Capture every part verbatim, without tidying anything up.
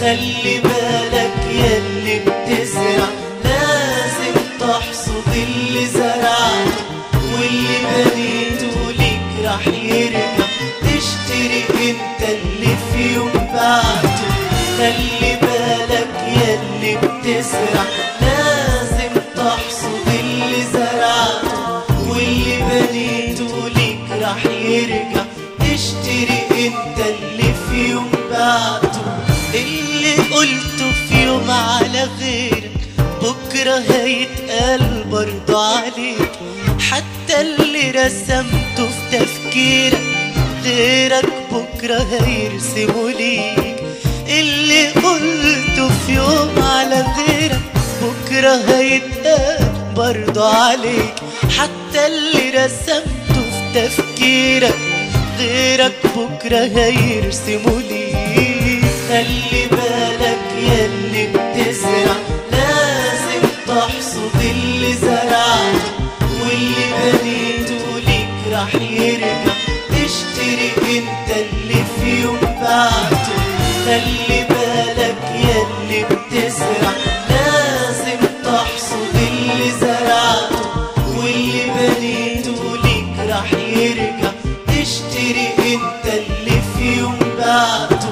خلي بالك ياللي بتزرع لازم تحصد اللي زرعته، واللي بنيته ليك راح يرجع تشتري انت اللي في يوم بعته. خلي بالك ياللي بتزرع لازم تحصد اللي زرعته، واللي بنيته ليك راح يرجع تشتري انت اللي في يوم بعته. اللي قلته في يوم على غيرك بكرة هيتقال برضه عليك، حتى اللي رسمته في تفكيرك غيرك بكرة هيرسمه ليك. اللي قلته في يوم على غيرك بكرة هيتقال برضه عليك، حتى اللي رسمته في تفكيرك غيرك بكرة هيرسمه ليك. خلي بالك ياللي بتزرع لازم تحصد اللي زرعته، واللي بنيته ليك راح يرجع تشتري انت اللي في يوم بعته. خلي بالك ياللي بتزرع لازم تحصد اللي زرعته، واللي بنيته ليك راح يرجع تشتري انت اللي في يوم بعته.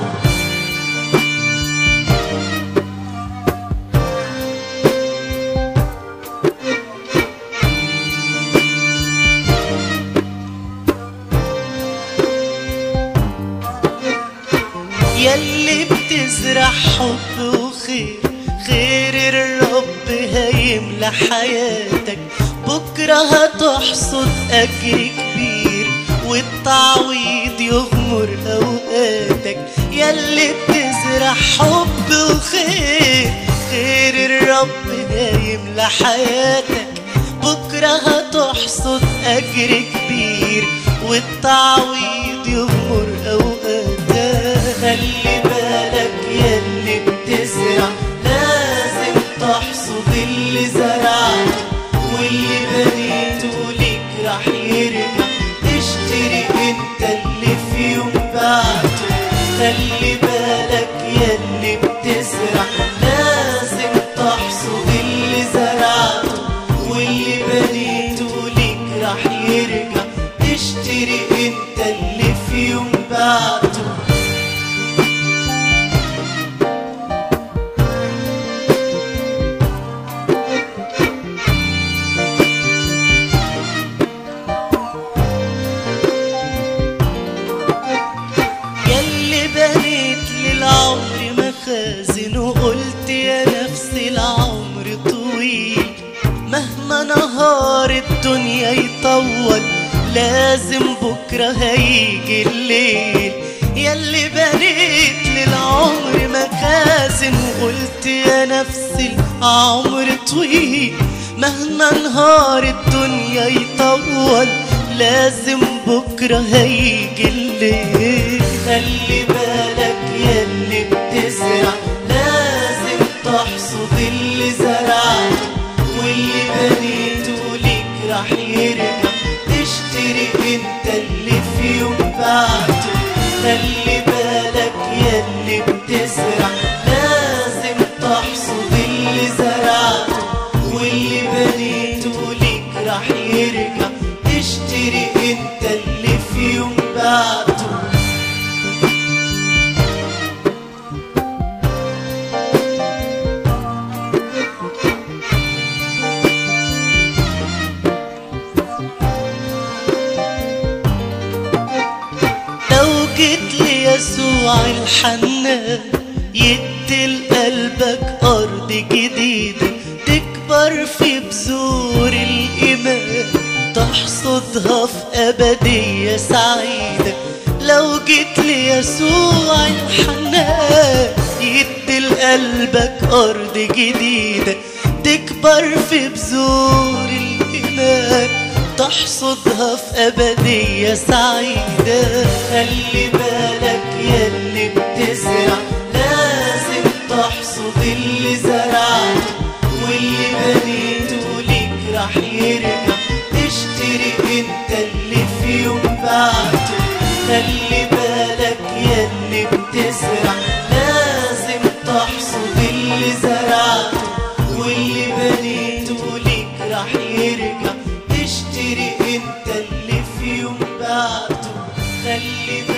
ياللي بتزرع حب وخير خير الرب هيملى حياتك، بكرة هتحصد أجر كبير والتعويض يغمر أوقاتك. ياللي بتزرع حب وخير خير الرب هيملى حياتك، بكرة هتحصد أجر كبير والتعويض يغمر أوقاتك. خلي بالك ياللي بتزرع لازم تحصد اللي زرعته، واللي بنيته ليك راح يرجع تشتري انت اللي في يوم بعته. خلي بالك ياللي بتزرع لازم تحصد اللي زرعته، واللي بنيته ليك راح يرجع تشتري انت اللي في يوم بعته. مخازن وقلت يا نفسي العمر طويل، مهما نهار الدنيا يطول لازم بكرة هيجي الليل. ياللي بنيت للعمر مخازن وقلت يا نفسي العمر طويل، مهما نهار الدنيا يطول لازم بكرة هيجي الليل. خلي بالك ياللي بتزرع لازم تحصد اللي زرعته، واللي بنيته ليك راح يرجع تشتري انت اللي في يوم بعته. خلي بالك ياللي بتزرع لازم تحصد اللي زرعته، واللي بنيته ليك راح يرجع تشتري انت اللي في يوم بعته. لو جيت ليسوع الحنان يدي لقلبك أرض جديدة تكبر في بذور الإيمان، تحصدها في أبدية سعيدة. لو جيت ليسوع الحنان يدي لقلبك أرض جديدة تكبر في بذور الإيمان، تحصدها في أبدية سعيدة. خلي بالك ياللي بتزرع لازم تحصد اللي زرعته، واللي بنيته ليك راح يرجع تشتري انت اللي في يوم بعته. خلي بالك ياللي بتزرع لازم يرجع تشتري انت اللي في يوم بعته. خلي